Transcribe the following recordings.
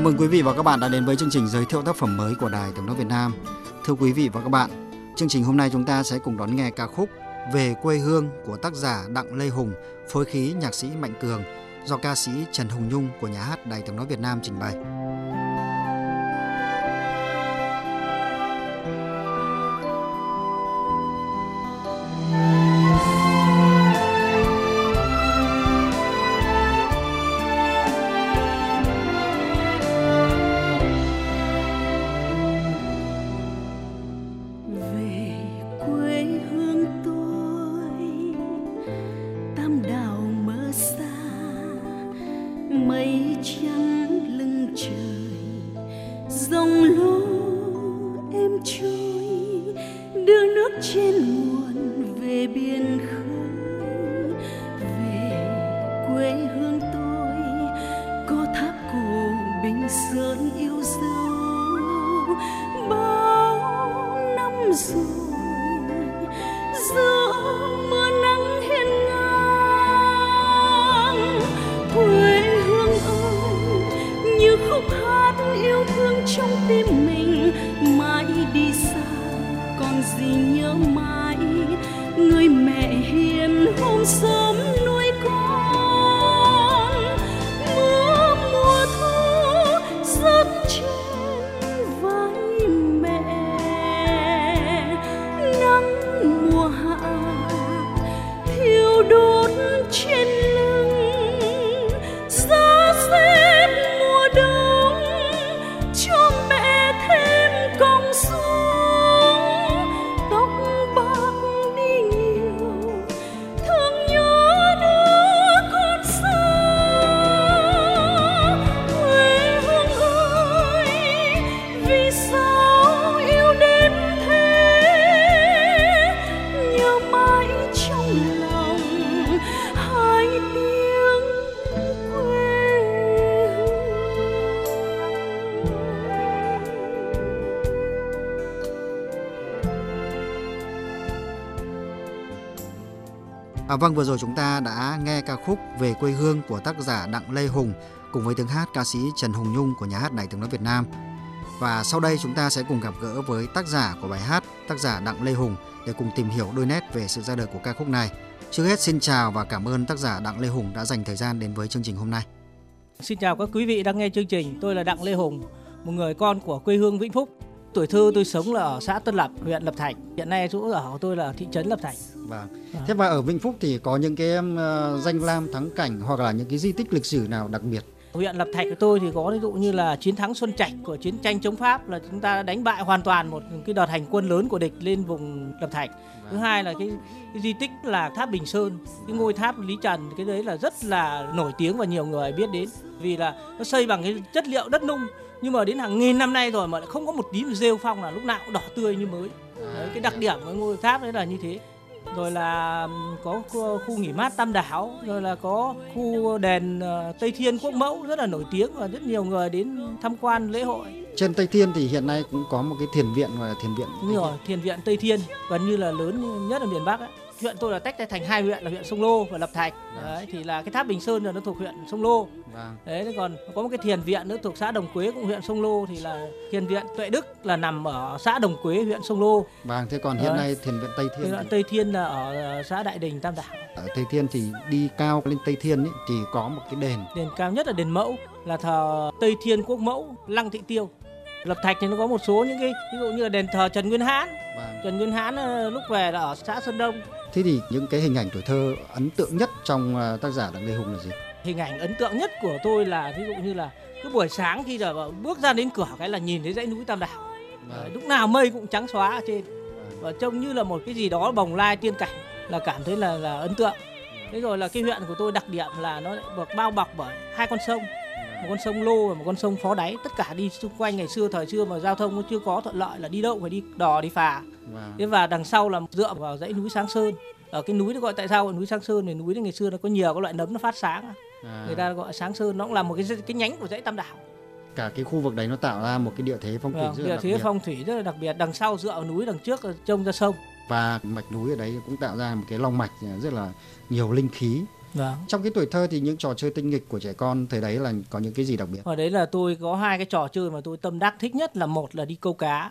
mừng quý vị và các bạn đã đến với chương trình giới thiệu tác phẩm mới của Đài Tiếng nói Việt Nam. Thưa quý vị và các bạn, chương trình hôm nay chúng ta sẽ cùng đón nghe ca khúc Về quê hương của tác giả Đặng Lê Hùng, phối khí nhạc sĩ Mạnh Cường, do ca sĩ Trần Hồng Nhung của Nhà hát Đài Tiếng nói Việt Nam trình bày. Mây trắng lưng trời, dòng lũ êm trôi, đưa nước trên nguồn về biển khơi. Về quê hương tôi, có tháp cổ Bình Sơn yêu dấu. Bao năm rồi, giữa mưa nắng hiên ngang, quê như khúc hát yêu thương trong tim mình. Mãi đi xa còn gì nhớ mãi, người mẹ hiền hôm sớm nuôi con. Mưa mùa thu rớt trên vai mẹ, nắng mùa hạ thiêu đốt trên lưng. Giá rét mùa đông cho mẹ thêm cong xuống, tóc bạc đi nhiều thương nhớ đứa con xa. Quê hương ơi, vì sao yêu đến thế, nhớ mãi trong lòng hai tiếng quê hương. Vâng, vừa rồi chúng ta đã nghe ca khúc Về quê hương của tác giả Đặng Lê Hùng cùng với tiếng hát ca sĩ Trần Hồng Nhung của Nhà hát Đài Tiếng nói Việt Nam. Và sau đây chúng ta sẽ cùng gặp gỡ với tác giả của bài hát, tác giả Đặng Lê Hùng, để cùng tìm hiểu đôi nét về sự ra đời của ca khúc này. Trước hết xin chào và cảm ơn tác giả Đặng Lê Hùng đã dành thời gian đến với chương trình hôm nay. Xin chào các quý vị đang nghe chương trình. Tôi là Đặng Lê Hùng, một người con của quê hương Vĩnh Phúc. Tuổi thơ tôi sống là ở xã Tân Lập, huyện Lập Thạch. Hiện nay chỗ ở của tôi là thị trấn Lập Thạch. Vâng. Thế và ở Vĩnh Phúc thì có những cái danh lam thắng cảnh hoặc là những cái di tích lịch sử nào đặc biệt? Huyện Lập Thạch của tôi thì có ví dụ như là chiến thắng Xuân Trạch của chiến tranh chống Pháp, là chúng ta đánh bại hoàn toàn một cái đợt hành quân lớn của địch lên vùng Lập Thạch. Thứ hai là cái di tích là tháp Bình Sơn, cái ngôi tháp Lý Trần, cái đấy là rất là nổi tiếng và nhiều người biết đến, vì là nó xây bằng cái chất liệu đất nung, nhưng mà đến hàng nghìn năm nay rồi mà lại không có một tí rêu phong, là lúc nào cũng đỏ tươi như mới. Đấy, cái đặc điểm của ngôi tháp đấy là như thế. Rồi là có khu nghỉ mát Tam Đảo, rồi là có khu đền Tây Thiên Quốc Mẫu rất là nổi tiếng và rất nhiều người đến tham quan lễ hội. Trên Tây Thiên thì hiện nay cũng có một cái thiền viện gọi là thiền viện. Đúng rồi, thiền viện Tây Thiên gần như là lớn nhất ở miền Bắc ấy. Huyện tôi là tách ra thành hai huyện là huyện Sông Lô và Lập Thạch. Đấy, thì là cái tháp Bình Sơn là nó thuộc huyện Sông Lô. Đấy, còn có một cái thiền viện nữa thuộc xã Đồng Quế cũng huyện Sông Lô, thì là thiền viện Tuệ Đức là nằm ở xã Đồng Quế, huyện Sông Lô. Vâng, thế còn hiện nay thiền viện Tây Thiên. Thiền viện Tây Thiên là ở xã Đại Đình, Tam Đảo. Ở Tây Thiên thì đi cao lên Tây Thiên ấy, thì có một cái đền. Đền cao nhất là đền Mẫu, là thờ Tây Thiên Quốc Mẫu Lăng Thị Tiêu. Lập Thạch thì nó có một số những cái ví dụ như là đền thờ Trần Nguyên Hãn. Trần Nguyên Hãn lúc về là ở xã Sơn Đông. Thế thì những cái hình ảnh tuổi thơ ấn tượng nhất trong tác giả Đặng Lê Hùng là gì? Hình ảnh ấn tượng nhất của tôi là ví dụ như là cứ buổi sáng khi giờ bước ra đến cửa cái là nhìn thấy dãy núi Tam Đảo. Lúc nào mây cũng trắng xóa ở trên. Và trông như là một cái gì đó bồng lai tiên cảnh, là cảm thấy là ấn tượng. Thế rồi là cái huyện của tôi đặc điểm là nó được bao bọc bởi hai con sông. Một con sông Lô và một con sông Phó Đáy, tất cả đi xung quanh. Ngày xưa, thời xưa mà giao thông nó chưa có thuận lợi là đi đâu phải đi đò đi phà. Thế và đằng sau là dựa vào dãy núi Sáng Sơn. Ở cái núi nó gọi tại sao núi Sáng Sơn, thì núi ngày xưa nó có nhiều các loại nấm nó phát sáng, người ta gọi Sáng Sơn. Nó cũng là một cái nhánh của dãy Tam Đảo. Cả cái khu vực đấy nó tạo ra một cái địa thế phong thủy rất là đặc biệt. Địa thế phong thủy rất là đặc biệt. Đằng sau dựa vào núi, đằng trước trông ra sông. Và mạch núi ở đấy cũng tạo ra một cái long mạch rất là nhiều linh khí. Vâng. Trong cái tuổi thơ thì những trò chơi tinh nghịch của trẻ con thời đấy là có những cái gì đặc biệt? Ở đấy là tôi có 2 cái trò chơi mà tôi tâm đắc thích nhất, là một là đi câu cá,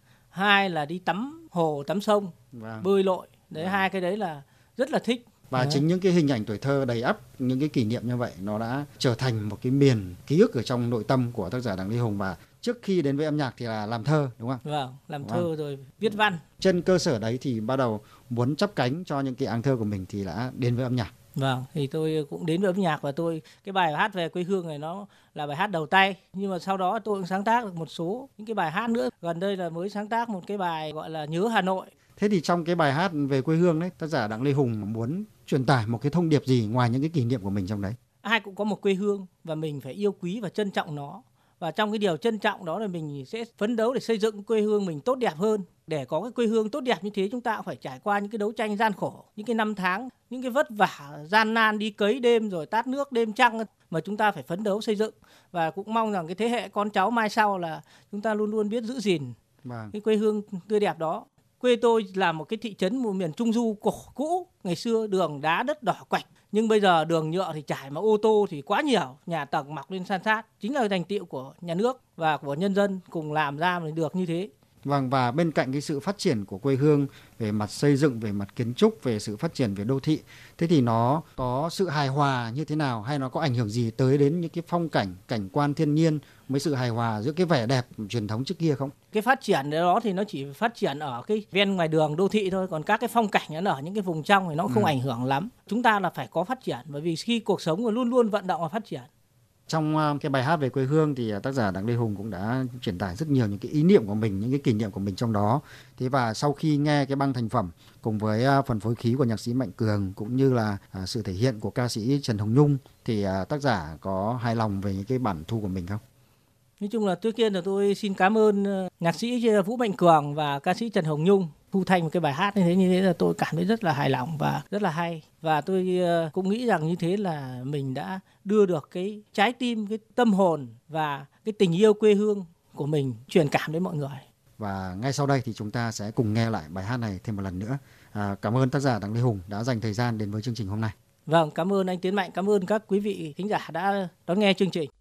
2 là đi tắm hồ, tắm sông, Vâng. bơi lội. Đấy, 2 cái đấy là rất là thích. Và chính những cái hình ảnh tuổi thơ đầy ắp những cái kỷ niệm như vậy, nó đã trở thành một cái miền ký ức ở trong nội tâm của tác giả Đặng Lê Hùng. Và trước khi đến với âm nhạc thì là làm thơ, đúng không? Vâng, làm thơ rồi viết văn. Trên cơ sở đấy thì bắt đầu muốn chắp cánh cho những cái áng thơ của mình thì đã đến với âm nhạc. Vâng, thì tôi cũng đến với âm nhạc, và cái bài hát về quê hương này nó là bài hát đầu tay, nhưng mà sau đó tôi cũng sáng tác được một số những cái bài hát nữa. Gần đây là mới sáng tác một cái bài gọi là Nhớ Hà Nội. Thế thì trong cái bài hát về quê hương đấy, tác giả Đặng Lê Hùng muốn truyền tải một cái thông điệp gì ngoài những cái kỷ niệm của mình trong đấy? Ai cũng có một quê hương và mình phải yêu quý và trân trọng nó. Và trong cái điều trân trọng đó là mình sẽ phấn đấu để xây dựng quê hương mình tốt đẹp hơn. Để có cái quê hương tốt đẹp như thế, chúng ta cũng phải trải qua những cái đấu tranh gian khổ, những cái năm tháng, những cái vất vả gian nan, đi cấy đêm rồi tát nước đêm trăng mà chúng ta phải phấn đấu xây dựng. Và cũng mong rằng cái thế hệ con cháu mai sau là chúng ta luôn luôn biết giữ gìn cái quê hương tươi đẹp đó. Quê tôi là một cái thị trấn miền Trung Du cổ cũ, ngày xưa đường đá đất đỏ quạch, nhưng bây giờ đường nhựa thì trải, mà ô tô thì quá nhiều, nhà tầng mọc lên san sát. Chính là thành tựu của nhà nước và của nhân dân cùng làm ra mới được như thế. Vâng, và bên cạnh cái sự phát triển của quê hương về mặt xây dựng, về mặt kiến trúc, về sự phát triển về đô thị, thế thì nó có sự hài hòa như thế nào, hay nó có ảnh hưởng gì tới đến những cái phong cảnh, cảnh quan thiên nhiên với sự hài hòa giữa cái vẻ đẹp truyền thống trước kia không? Cái phát triển đó thì nó chỉ phát triển ở cái ven ngoài đường đô thị thôi, còn các cái phong cảnh nó ở những cái vùng trong thì nó không ảnh hưởng lắm. Chúng ta là phải có phát triển, bởi vì khi cuộc sống luôn luôn vận động và phát triển. Trong cái bài hát về quê hương thì tác giả Đặng Lê Hùng cũng đã truyền tải rất nhiều những cái ý niệm của mình, những cái kỷ niệm của mình trong đó. Thế và sau khi nghe cái băng thành phẩm cùng với phần phối khí của nhạc sĩ Mạnh Cường cũng như là sự thể hiện của ca sĩ Trần Hồng Nhung thì tác giả có hài lòng về những cái bản thu của mình không? Nói chung là trước tiên là tôi xin cảm ơn nhạc sĩ Vũ Mạnh Cường và ca sĩ Trần Hồng Nhung thu thành một cái bài hát như thế là tôi cảm thấy rất là hài lòng và rất là hay. Và tôi cũng nghĩ rằng như thế là mình đã đưa được cái trái tim, cái tâm hồn và cái tình yêu quê hương của mình truyền cảm đến mọi người. Và ngay sau đây thì chúng ta sẽ cùng nghe lại bài hát này thêm một lần nữa. Cảm ơn tác giả Đặng Lê Hùng đã dành thời gian đến với chương trình hôm nay. Vâng, cảm ơn anh Tiến Mạnh, cảm ơn các quý vị khán giả đã đón nghe chương trình.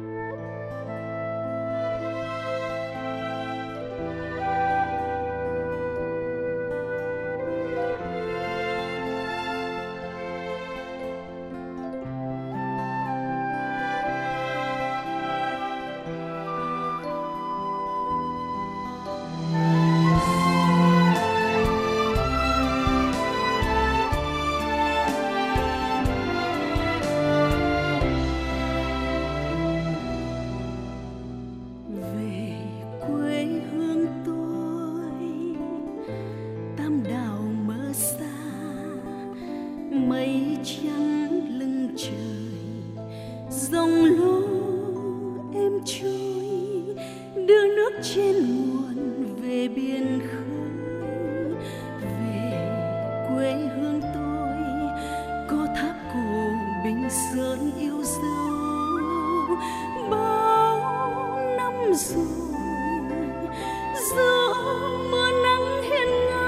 Mây trắng lưng trời, dòng lũ êm trôi, đưa nước trên nguồn về biển khơi. Về quê hương tôi có tháp cổ Bình Sơn yêu dấu, bao năm rồi giữa mưa nắng hiên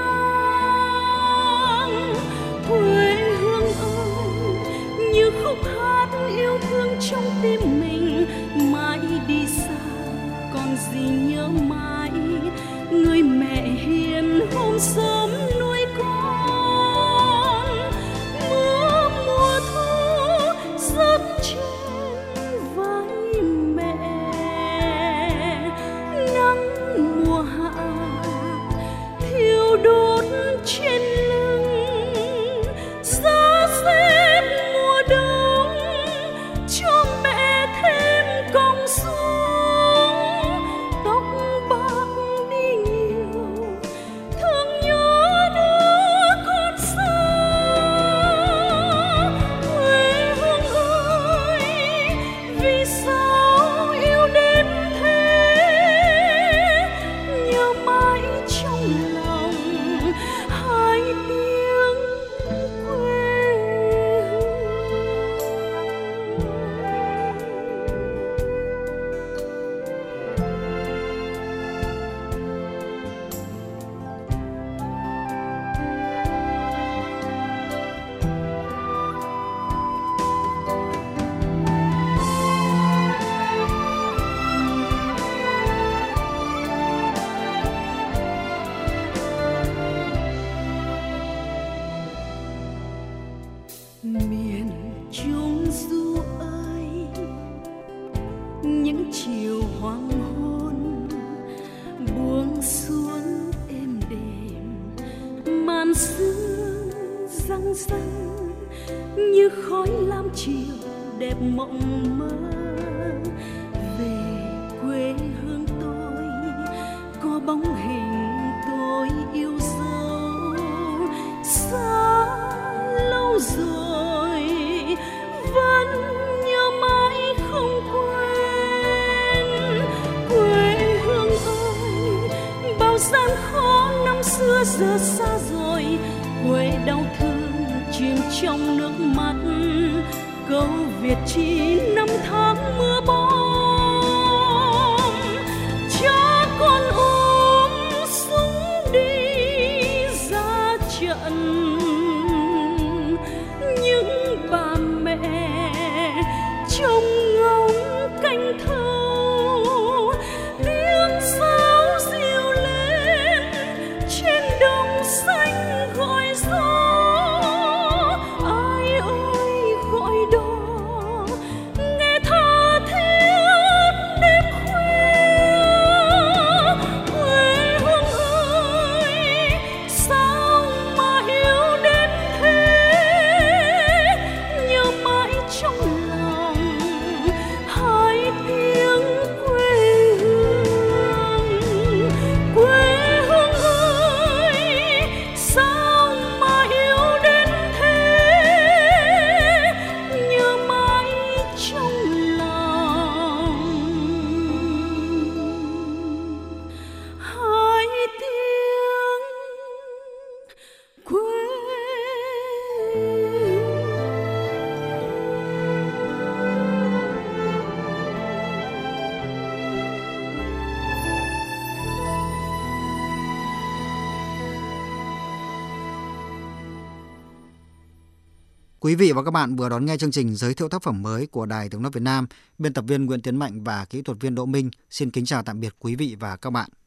ngang. Quê hương ơi, như khúc hát yêu thương trong tim mình, mãi đi xa còn gì nhớ mãi người mẹ hiền hôm sớm nuôi con. Mưa mùa thu rớt trên vai mẹ, nắng mùa hạ thiêu đốt trên lưng, giá rét mùa đông cho mẹ thêm còng xuống. Tóc bạc đi nhiều thương nhớ chiều hoàng hôn buông xuống êm đềm, màn sương răng răng như khói lam chiều đẹp mộng mơ. Về quê hương tôi có bóng hình tôi yêu dấu, xa lâu rồi vẫn nhớ mãi không quên. Quê hương ơi, bao gian khó năm xưa giờ xa rồi, quê đau thương chìm trong nước mắt, câu Việt chỉ năm tháng mưa bom. Cha con ôm súng đi ra trận, những bà mẹ trông ngóng canh thâu, tiếng sáo dịu lên trên đồng xanh gọi gió. Ai ơi gọi đò nghe tha thiết đêm khuya. Quê hương ơi, sao mà yêu đến thế, nhớ mãi trong lòng hai tiếng quê hương. Quê hương ơi, sao mà yêu đến thế, nhớ mãi trong lòng hai tiếng quê hương. Quý vị và các bạn vừa đón nghe chương trình giới thiệu tác phẩm mới của Đài Tiếng nói Việt Nam. Biên tập viên Nguyễn Tiến Mạnh và kỹ thuật viên Đỗ Minh xin kính chào tạm biệt quý vị và các bạn.